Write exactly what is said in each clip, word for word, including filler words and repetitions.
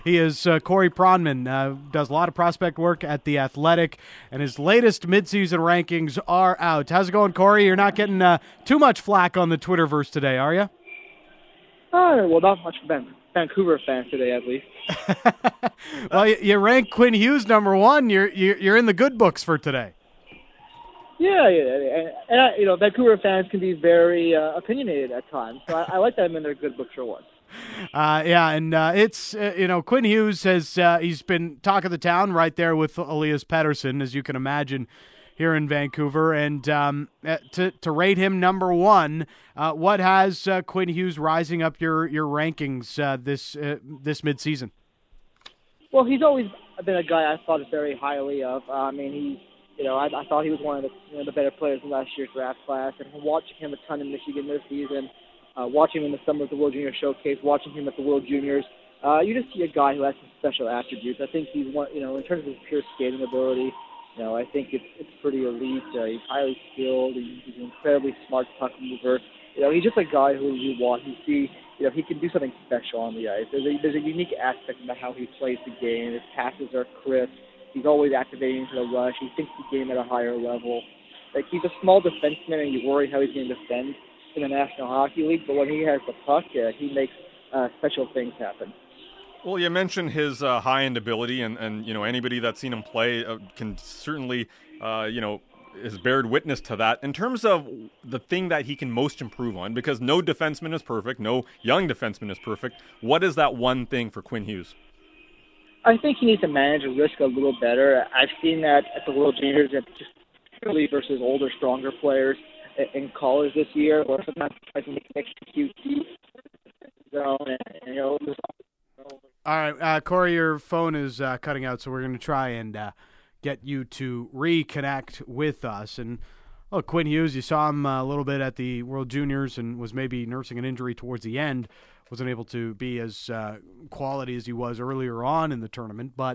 He is uh, Corey Pronman, uh, does a lot of prospect work at The Athletic, and his latest midseason rankings are out. How's it going, Corey? You're not getting uh, too much flack on the Twitterverse today, are you? Uh, well, not much for Vancouver fans today, at least. Well, you, you rank Quinn Hughes number one. You're you're, you're in the good books for today. Yeah, yeah, and, and I, you know, Vancouver fans can be very uh, opinionated at times, so I, I like that I'm in their good books for once. Uh, yeah, and uh, it's, uh, you know, Quinn Hughes has, uh, he's been talk of the town right there with Elias Pettersson, as you can imagine, here in Vancouver. And um, to to rate him number one, uh, what has uh, Quinn Hughes rising up your your rankings uh, this uh, this midseason? Well, he's always been a guy I thought very highly of. Uh, I mean, he, you know, I, I thought he was one of the, you know, the better players in last year's draft class, and watching him a ton in Michigan this season. Uh, watching him in the summer at the World Junior Showcase, watching him at the World Juniors, uh, you just see a guy who has some special attributes. I think he's one, you know, in terms of his pure skating ability, you know, I think it's it's pretty elite. Uh, he's highly skilled. He's, he's an incredibly smart puck mover. You know, he's just a guy who you want. You see, you know, he can do something special on the ice. There's a, there's a unique aspect about how he plays the game. His passes are crisp. He's always activating to the rush. He thinks the game at a higher level. Like, he's a small defenseman, and you worry how he's going to defend in the National Hockey League, but when he has the puck, uh, he makes uh, special things happen. Well, you mentioned his uh, high-end ability, and, and you know anybody that's seen him play uh, can certainly uh, you know has bared witness to that. In terms of the thing that he can most improve on, because no defenseman is perfect, no young defenseman is perfect. What is that one thing for Quinn Hughes? I think he needs to manage risk a little better. I've seen that at the World Juniors, and just particularly versus older, stronger players in college this year, or sometimes tries to make an extra Q T zone, and, you know. All right, uh, Corey, your phone is uh, cutting out, so we're going to try and uh, get you to reconnect with us. And look, Quinn Hughes, you saw him uh, a little bit at the World Juniors and was maybe nursing an injury towards the end. Wasn't able to be as uh, quality as he was earlier on in the tournament, but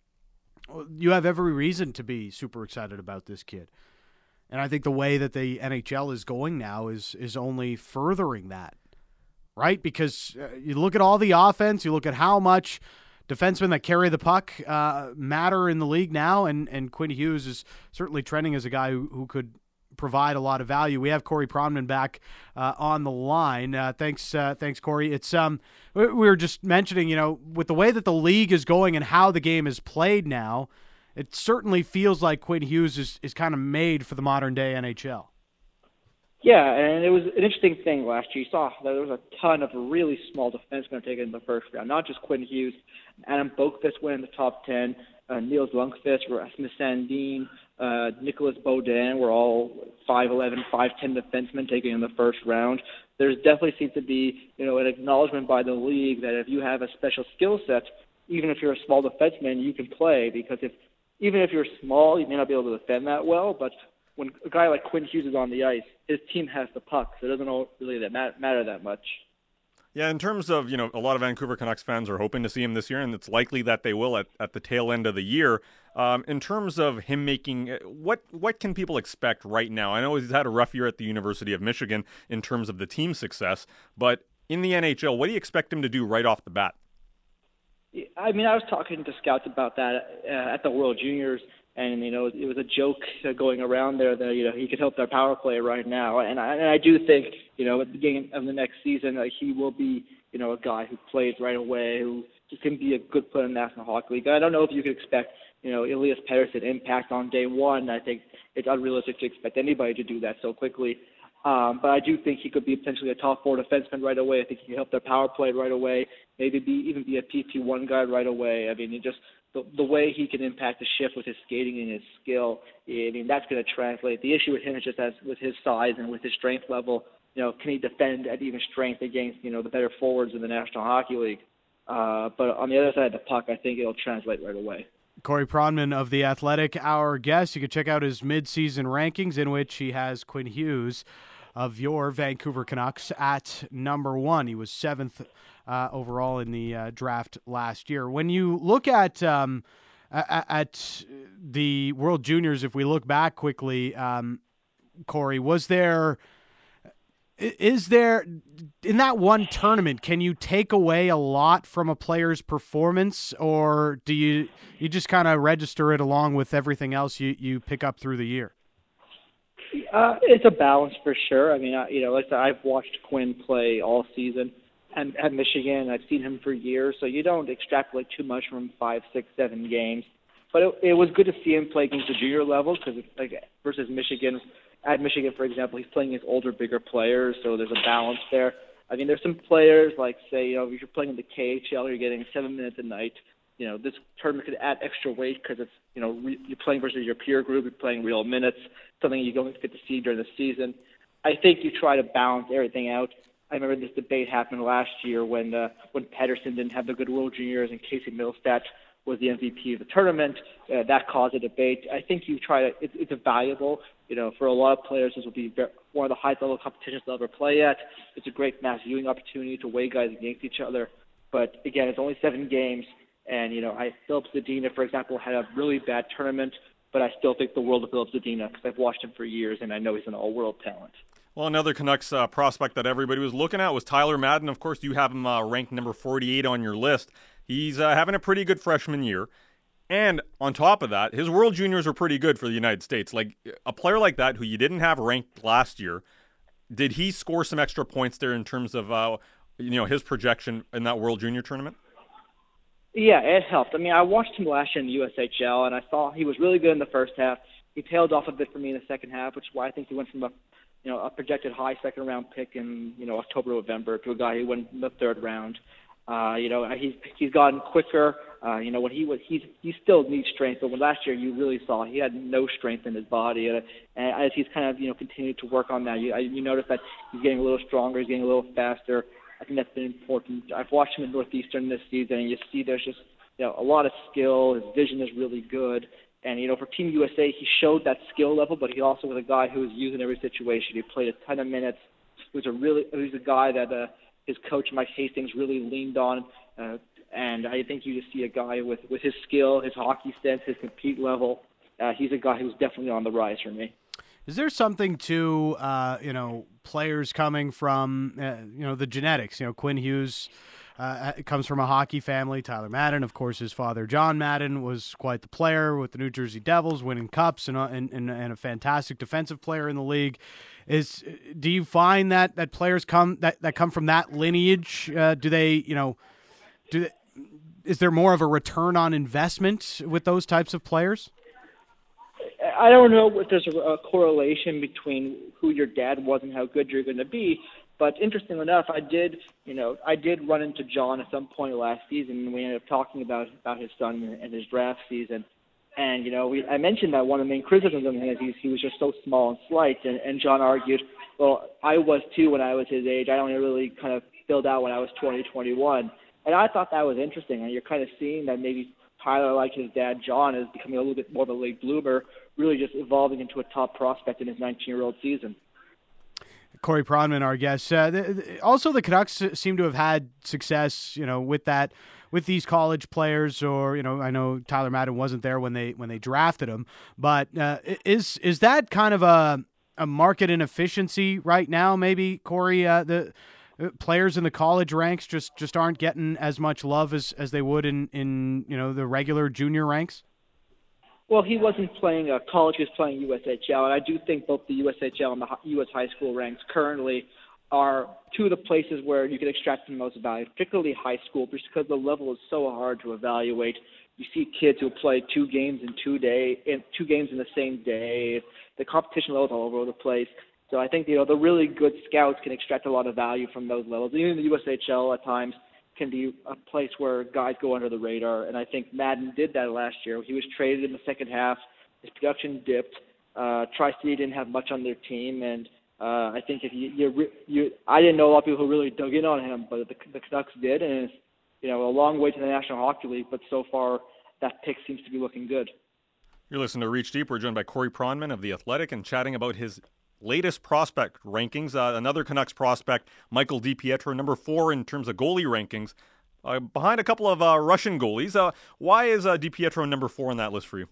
you have every reason to be super excited about this kid. And I think the way that the N H L is going now is is only furthering that, right? Because uh, you look at all the offense, you look at how much defensemen that carry the puck uh, matter in the league now, and, and Quinn Hughes is certainly trending as a guy who, who could provide a lot of value. We have Corey Pronman back uh, on the line. Uh, thanks, uh, thanks, Corey. It's um, we were just mentioning, you know, with the way that the league is going and how the game is played now, it certainly feels like Quinn Hughes is, is kind of made for the modern-day N H L. Yeah, and it was an interesting thing last year. You saw that there was a ton of really small defensemen taken in the first round, not just Quinn Hughes. Adam Boqvist went in the top ten. Uh, Niels Lundqvist, Rasmus Sandin, uh, Nicholas Baudin were all five eleven, five ten defensemen taken in the first round. There definitely seems to be, you know, an acknowledgement by the league that if you have a special skill set, even if you're a small defenseman, you can play, because if even if you're small, you may not be able to defend that well, but when a guy like Quinn Hughes is on the ice, his team has the puck, so it doesn't all really that matter that much. Yeah, in terms of, you know, a lot of Vancouver Canucks fans are hoping to see him this year, and it's likely that they will at, at the tail end of the year. Um, in terms of him making, what what can people expect right now? I know he's had a rough year at the University of Michigan in terms of the team success, but in the N H L, what do you expect him to do right off the bat? I mean, I was talking to scouts about that uh, at the World Juniors, and, you know, it was a joke uh, going around there that, you know, he could help their power play right now. And I, and I do think, you know, at the beginning of the next season, uh, he will be, you know, a guy who plays right away, who, who can be a good player in the National Hockey League. I don't know if you could expect, you know, Elias Pettersson impact on day one. I think it's unrealistic to expect anybody to do that so quickly. Um, but I do think he could be potentially a top four defenseman right away. I think he can help their power play right away. Maybe be even be a P P one guy right away. I mean, he just the, the way he can impact the shift with his skating and his skill. I mean, that's going to translate. The issue with him is just as with his size and with his strength level. You know, can he defend at even strength against, you know, the better forwards in the National Hockey League? Uh, but on the other side of the puck, I think it'll translate right away. Corey Pronman of The Athletic, our guest. You can check out his midseason rankings, in which he has Quinn Hughes of your Vancouver Canucks at number one. He was seventh uh, overall in the uh, draft last year. When you look at um, at, at the World Juniors, if we look back quickly, um, Corey, was there Is there, in that one tournament, can you take away a lot from a player's performance, or do you you just kind of register it along with everything else you, you pick up through the year? Uh, it's a balance for sure. I mean, I, you know, like I said, I've watched Quinn play all season and at Michigan. I've seen him for years, so you don't extrapolate too much from five, six, seven games. But it, it was good to see him play against the junior level because, like, versus Michigan, at Michigan, for example, he's playing against older, bigger players, so there's a balance there. I mean, there's some players like, say, you know, if you're playing in the K H L, you're getting seven minutes a night. You know, this tournament could add extra weight because it's, you know, re- you're playing versus your peer group, you're playing real minutes, something you don't get to see during the season. I think you try to balance everything out. I remember this debate happened last year when uh, when Pettersson didn't have the good World Juniors and Casey Middlestat was the M V P of the tournament. Uh, that caused a debate. I think you try to, it, it's a valuable, you know, for a lot of players, this will be one of the highest level competitions they'll ever play at. It's a great mass viewing opportunity to weigh guys against each other. But again, it's only seven games. And, you know, I Philip Zadina, for example, had a really bad tournament, but I still think the world of Philip Zadina because I've watched him for years and I know he's an all-world talent. Well, another Canucks uh, prospect that everybody was looking at was Tyler Madden. Of course, you have him uh, ranked number forty-eight on your list. He's uh, having a pretty good freshman year. And on top of that, his World Juniors were pretty good for the United States. Like, a player like that who you didn't have ranked last year, did he score some extra points there in terms of, uh, you know, his projection in that World Junior tournament? Yeah, it helped. I mean, I watched him last year in the U S H L, and I saw he was really good in the first half. He tailed off a bit for me in the second half, which is why I think he went from a, you know, a projected high second-round pick in, you know, October, November to a guy who went in the third round. Uh, you know, he's he's gotten quicker. Uh, you know, when he was, he's he still needs strength, but when last year you really saw he had no strength in his body, and, and as he's kind of, you know, continued to work on that, you I, you notice that he's getting a little stronger, he's getting a little faster. I think that's been important. I've watched him in Northeastern this season, and you see there's just, you know, a lot of skill. His vision is really good. And, you know, for Team U S A, he showed that skill level, but he also was a guy who was used in every situation. He played a ton of minutes. He was a really, he was a guy that uh, his coach, Mike Hastings, really leaned on. Uh, and I think you just see a guy with, with his skill, his hockey sense, his compete level. Uh, he's a guy who's definitely on the rise for me. Is there something to, uh, you know, players coming from, uh, you know, the genetics? You know, Quinn Hughes uh, comes from a hockey family. Tyler Madden, of course, his father, John Madden, was quite the player with the New Jersey Devils, winning cups and, and, and, and a fantastic defensive player in the league. Is do you find that, that players come that, that come from that lineage? Uh, do they, you know, do they, is there more of a return on investment with those types of players? I don't know if there's a, a correlation between who your dad was and how good you're going to be, but interestingly enough, I did, you know, I did run into John at some point last season, and we ended up talking about about his son and his draft season. And you know, we, I mentioned that one of the main criticisms of him is he, he was just so small and slight, and, and John argued, well, I was too when I was his age. I only really kind of filled out when I was twenty, twenty-one, and I thought that was interesting. And you're kind of seeing that maybe Tyler, like his dad John, is becoming a little bit more of a late bloomer, really just evolving into a top prospect in his nineteen-year-old season. Corey Pronman, our guest. Uh, the, the, also, the Canucks seem to have had success, you know, with that, with these college players. Or, you know, I know Tyler Madden wasn't there when they when they drafted him, but uh, is is that kind of a a market inefficiency right now? Maybe, Corey, uh, the players in the college ranks just, just aren't getting as much love as, as they would in, in you know the regular junior ranks. Well, he wasn't playing uh, college; he was playing U S H L, and I do think both the U S H L and the U S high school ranks currently are two of the places where you can extract the most value, particularly high school, just because the level is so hard to evaluate. You see kids who play two games in two day, in two games in the same day. The competition level is all over the place. So I think, you know, the really good scouts can extract a lot of value from those levels. Even the U S H L at times can be a place where guys go under the radar, and I think Madden did that last year. He was traded in the second half. His production dipped. Uh, Tri-City didn't have much on their team, and uh, I think if you, you, you, I didn't know a lot of people who really dug in on him, but the, the Canucks did, and it's, you know, a long way to the National Hockey League, but so far that pick seems to be looking good. You're listening to Reach Deep. We're joined by Corey Pronman of The Athletic and chatting about his latest prospect rankings. Uh, another Canucks prospect, Michael DiPietro, number four in terms of goalie rankings, uh, behind a couple of uh, Russian goalies. Uh, why is uh, DiPietro number four on that list for you?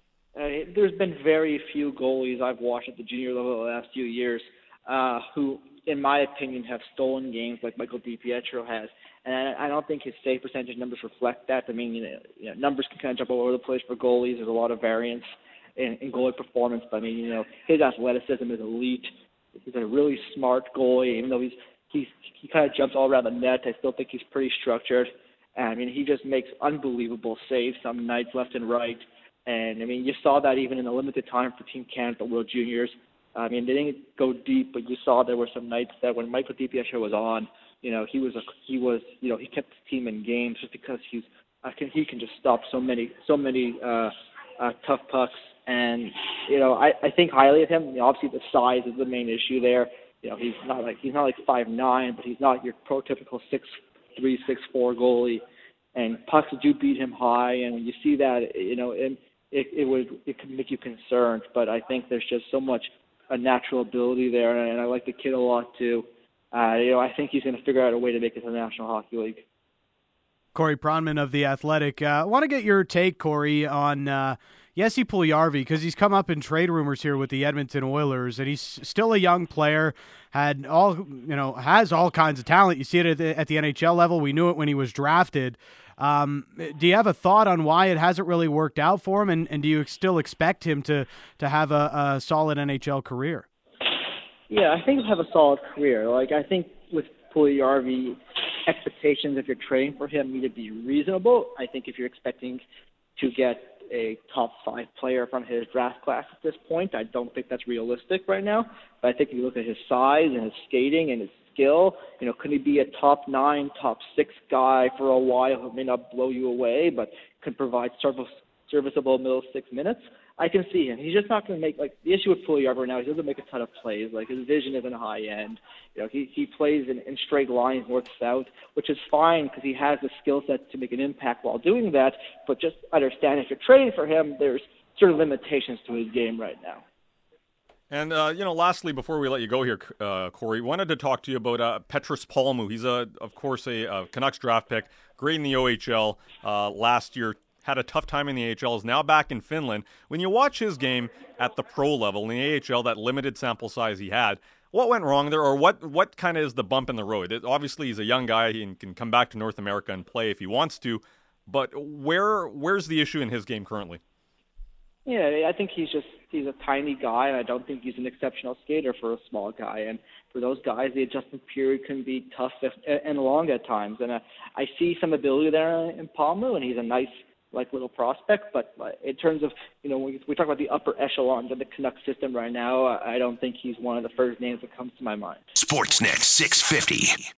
Uh, there's been very few goalies I've watched at the junior level the last few years uh, who in my opinion, have stolen games like Michael DiPietro has. And I, I don't think his save percentage numbers reflect that. I mean, you know, you know, numbers can kind of jump all over the place for goalies. There's a lot of variance in, in goalie performance. But, I mean, you know, his athleticism is elite. He's a really smart goalie. Even though he's, he's he kind of jumps all around the net, I still think he's pretty structured. And, I mean, he just makes unbelievable saves some nights left and right. And, I mean, you saw that even in the limited time for Team Canada at the World Juniors. I mean, they didn't go deep, but you saw there were some nights that when Michael DiPietro was on, you know, he was a, he was you know he kept the team in games just because he's I can he can just stop so many so many uh, uh, tough pucks, and you know I, I think highly of him. You know, obviously the size is the main issue there. You know, he's not like he's not like five nine, but he's not your prototypical six three six four goalie, and pucks do beat him high, and when you see that, you know, it it, it would it could make you concerned. But I think there's just so much a natural ability there, and I like the kid a lot too. Uh, you know, I think he's going to figure out a way to make it to the National Hockey League. Corey Pronman of The Athletic. Uh, I want to get your take, Corey, on uh, Jesse Puljujarvi, because he's come up in trade rumors here with the Edmonton Oilers, and he's still a young player, had all you know, has all kinds of talent. You see it at the, at the N H L level. We knew it when he was drafted. Um, do you have a thought on why it hasn't really worked out for him, and, and do you still expect him to to have a, a solid N H L career? Yeah, I think he'll have a solid career. Like, I think with Puljujarvi, expectations if you're trading for him need to be reasonable. I think if you're expecting to get a top five player from his draft class at this point, I don't think that's realistic right now. But I think if you look at his size and his skating and his skill, you know, could he be a top nine, top six guy for a while who may not blow you away, but can provide service, serviceable middle six minutes? I can see him. He's just not going to make, like, the issue with Puljujarvi right now, he doesn't make a ton of plays. Like, his vision isn't high end. You know, he, he plays in, in straight lines north-south, which is fine because he has the skill set to make an impact while doing that. But just understand, if you're trading for him, there's certain limitations to his game right now. And, uh, you know, lastly, before we let you go here, uh, Corey, wanted to talk to you about uh, Petrus Palmu. He's, a, of course, a, a Canucks draft pick, great in the O H L uh, last year, had a tough time in the A H L, is now back in Finland. When you watch his game at the pro level in the A H L, that limited sample size he had, what went wrong there, or what, what kind of is the bump in the road? It, obviously, he's a young guy and can come back to North America and play if he wants to, but where where's the issue in his game currently? Yeah, I think he's just he's a tiny guy, and I don't think he's an exceptional skater for a small guy. And for those guys, the adjustment period can be tough if, and long at times. And uh, I see some ability there in Palmu, and he's a nice, like, little prospect. But uh, in terms of, you know, when we talk about the upper echelons of the Canucks system right now, I don't think he's one of the first names that comes to my mind. Sportsnet six fifty.